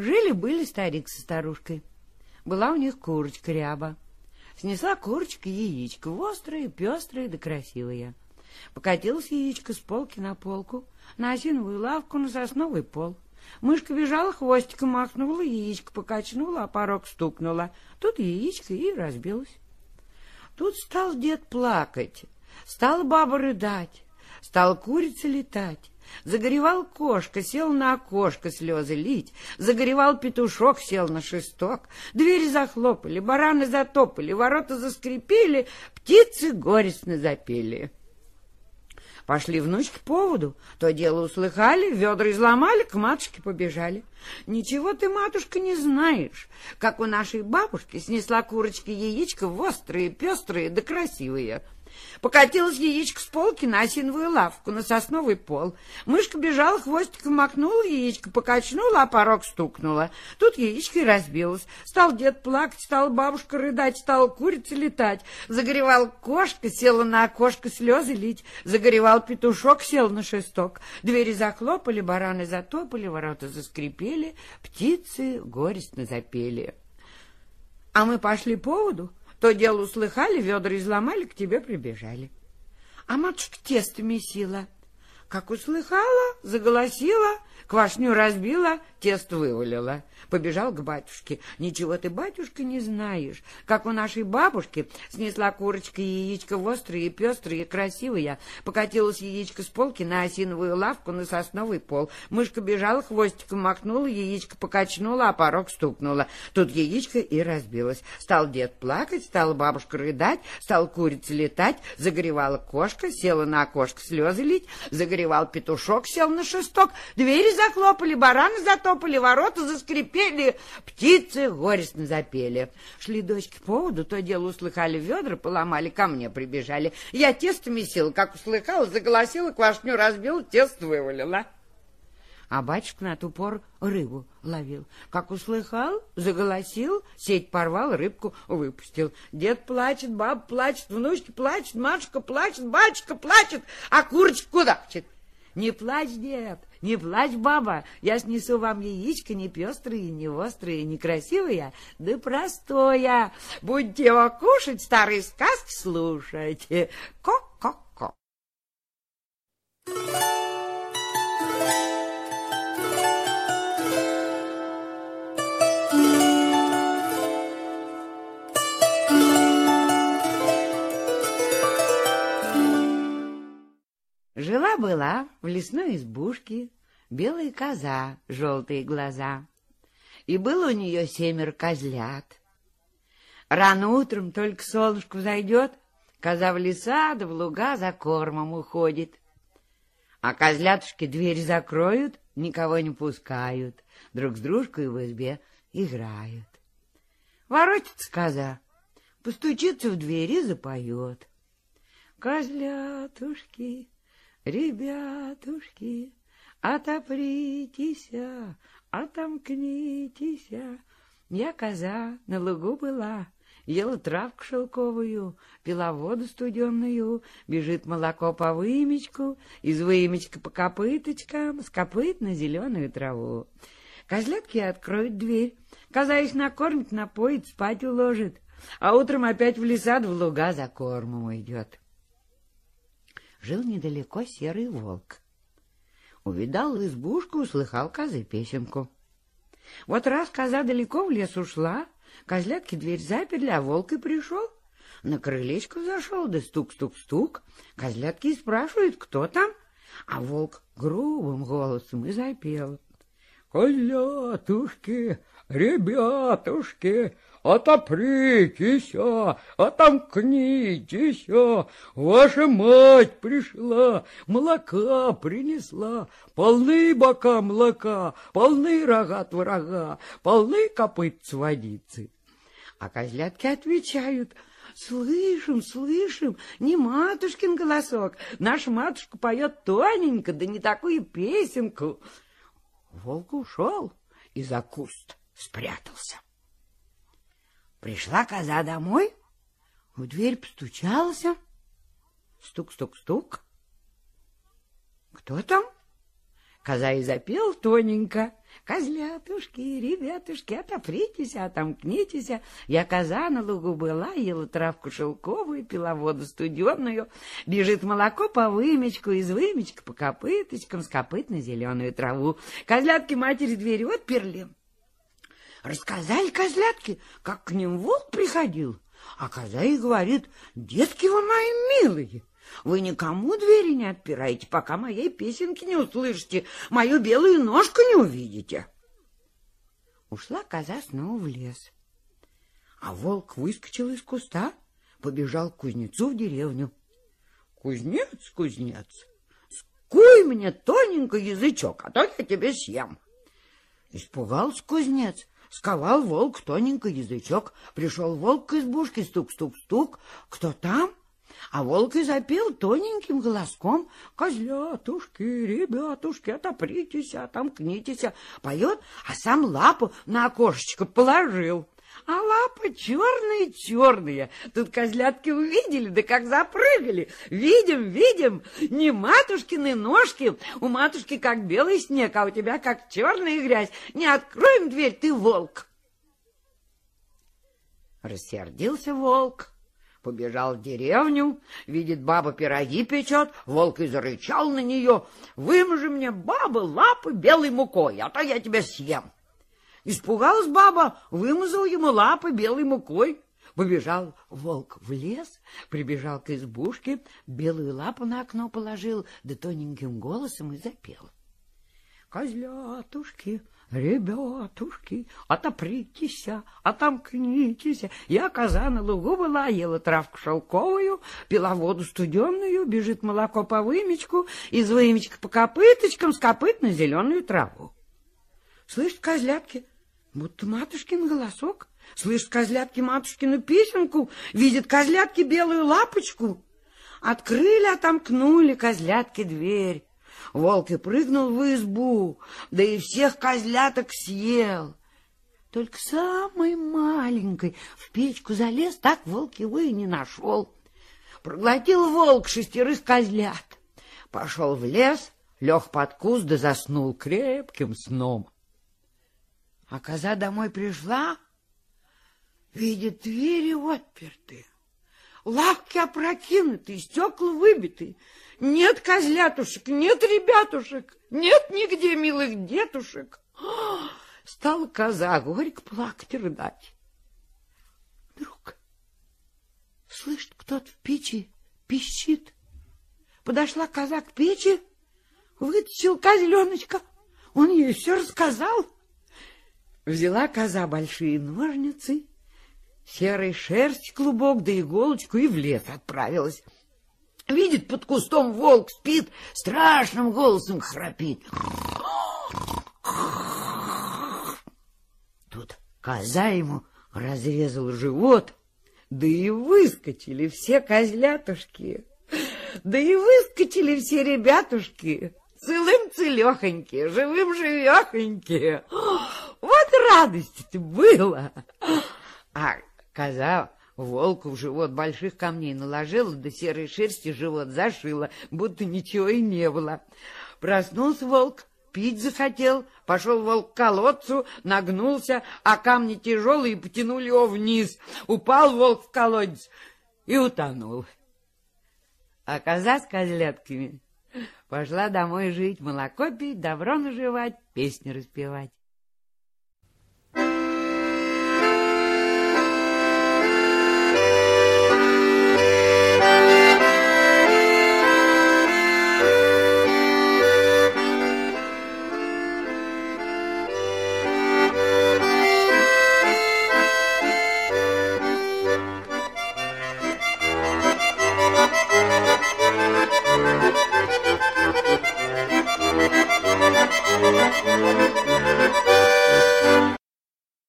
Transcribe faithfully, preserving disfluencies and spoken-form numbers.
Жили-были старик со старушкой. Была у них курочка Ряба. Снесла курочка яичко, острое, пестрое да красивое. Покатилось яичко с полки на полку, на осиновую лавку, на сосновый пол. Мышка бежала, хвостиком махнула, яичко покачнула, а порог стукнула. Тут яичко и разбилось. Тут стал дед плакать, стала баба рыдать, стала курица летать. Загоревал кошка, сел на окошко слезы лить. Загоревал петушок, сел на шесток. Двери захлопали, бараны затопали, ворота заскрипели, птицы горестно запели. Пошли внучки по воду, то дело услыхали, ведра изломали, к матушке побежали. Ничего ты, матушка, не знаешь, как у нашей бабушки снесла курочки яичко острые, пестрые да красивые. Покатилось яичко с полки на осиновую лавку, на сосновый пол. Мышка бежала, хвостиком макнула, яичко покачнула, а порог стукнула. Тут яичко и разбилось. Стал дед плакать, стала бабушка рыдать, стала курица летать. Загоревала кошка, села на окошко слезы лить. Загоревал петушок, сел на шесток. Двери захлопали, бараны затопали, ворота заскрипели, птицы горестно запели. А мы пошли по воду, то дело услыхали, ведра изломали, к тебе прибежали. А матушка тесто месила. Как услыхала, заголосила, квашню разбила, тесто вывалила. Побежал к батюшке. Ничего ты, батюшка, не знаешь, как у нашей бабушки снесла курочка яичко острые, пестрые, красивые. Покатилось яичко с полки на осиновую лавку, на сосновый пол. Мышка бежала, хвостиком махнула, яичко покачнула, а порог стукнула. Тут яичко и разбилось. Стал дед плакать, стала бабушка рыдать, стала курица летать, загоревала кошка, села на окошко слезы лить, загоревал петушок, сел на шесток, двери захлопали, бараны затопали, ворота заскрипели, птицы горестно запели. Шли дочки по воду, то дело услыхали, ведра поломали, ко мне прибежали. Я тесто месила, как услыхала, заголосила, квашню разбила, тесто вывалила. А батюшка на ту пору рыбу ловил. Как услыхал, заголосил, сеть порвал, рыбку выпустил. Дед плачет, баба плачет, внучки плачет, матушка плачет, батюшка плачет, а курочка кудахчет. Не плачь, дед, не плачь, баба, я снесу вам яичко не пестрые, не острые, не красивые, да простое. Будете его кушать, старые сказки слушать. Ко-ко-ко. Жила-была в лесной избушке белая коза, желтые глаза, и было у нее семеро козлят. Рано утром, только солнышко взойдет, коза в леса да в луга за кормом уходит. А козлятушки дверь закроют, никого не пускают, друг с дружкой в избе играют. Воротится коза, постучится в дверь и запоет. Козлятушки, ребятушки, отопритесь, отомкнитесь. Я коза на лугу была, ела травку шелковую, пила воду студенную, бежит молоко по вымечку, из вымечка по копыточкам, с копыт на зеленую траву. Козлятки откроют дверь, коза их накормит, напоит, спать уложит, а утром опять в леса да в луга за кормом уйдет. Жил недалеко серый волк. Увидал избушку, услыхал козы песенку. Вот раз коза далеко в лес ушла, козлятки дверь заперли, а волк и пришел. На крылечко зашел, да стук-стук-стук. Козлятки и спрашивают, кто там, а волк грубым голосом и запел. Козлятушки, ребятушки, отопритесь, отомкнитесь, ваша мать пришла, молока принесла, полны бока молока, полны рога творога, полны копытц водицы. А козлятки отвечают: слышим, слышим, не матушкин голосок, наша матушка поет тоненько, да не такую песенку. Волк ушел и за куст спрятался. Пришла коза домой, в дверь постучался. Стук-стук-стук. Кто там? Коза и запела тоненько. Козлятушки, ребятушки, отопритесь, отомкнитесь. Я коза на лугу была, ела травку шелковую, пила воду студеную. Бежит молоко по вымечку, из вымечка по копыточкам, с копыт на зеленую траву. Козлятки матери двери отперли. Рассказали козлятки, как к ним волк приходил. А коза и говорит: детки вы мои милые, вы никому двери не отпираете, пока моей песенки не услышите, мою белую ножку не увидите. Ушла коза снова в лес. А волк выскочил из куста, побежал к кузнецу в деревню. Кузнец, кузнец, скуй мне тоненько язычок, а то я тебе съем. Испугался кузнец. Сковал волк тоненько язычок. Пришел волк к избушке, стук-стук-стук. Кто там? А волк и запел тоненьким голоском: козлятушки, ребятушки, отопритесь, отомкнитесь. Поет, а сам лапу на окошечко положил. А лапы черные-черные. Тут козлятки увидели, да как запрыгали. Видим, видим, не матушкины ножки. У матушки как белый снег, а у тебя как черная грязь. Не откроем дверь, ты волк. Рассердился волк, побежал в деревню, видит, баба пироги печет, волк и зарычал на нее: вымажи мне, баба, лапы белой мукой, а то я тебя съем. Испугалась баба, вымазал ему лапы белой мукой. Побежал волк в лес, прибежал к избушке, белую лапу на окно положил, да тоненьким голосом и запел: козлятушки, ребятушки, отопритесь, отомкнитесь. Я коза на лугу была, ела травку шелковую, пила воду студеную, бежит молоко по вымечку, из вымечка по копыточкам, с копыт на зеленую траву. Слышит козлятки, будто матушкин голосок. Слышит козлятки матушкину песенку, видит козлятки белую лапочку. Открыли, отомкнули козлятки дверь. Волк и прыгнул в избу, да и всех козляток съел. Только самый маленький в печку залез, так волк его и не нашел. Проглотил волк шестерых козлят. Пошел в лес, лег под куст, да заснул крепким сном. А коза домой пришла, видит, двери отперты, лавки опрокинуты, стекла выбиты. Нет козлятушек, нет ребятушек, нет нигде милых детушек. Стала коза горько плакать и рыдать. Вдруг слышит, кто-то в печи пищит. Подошла коза к печи, вытащил козленочка, он ей все рассказал. Взяла коза большие ножницы, серой шерсть клубок да иголочку и в лес отправилась. Видит, под кустом волк спит, страшным голосом храпит. Тут коза ему разрезала живот, да и выскочили все козлятушки, да и выскочили все ребятушки, целым-целехоньки, живым-живехоньки. Вот радость-то было! А коза волку в живот больших камней наложила, да серой шерсти живот зашила, будто ничего и не было. Проснулся волк, пить захотел, пошел волк к колодцу, нагнулся, а камни тяжелые потянули его вниз. Упал волк в колодец и утонул. А коза с козлятками пошла домой жить, молоко пить, добро наживать, песни распевать.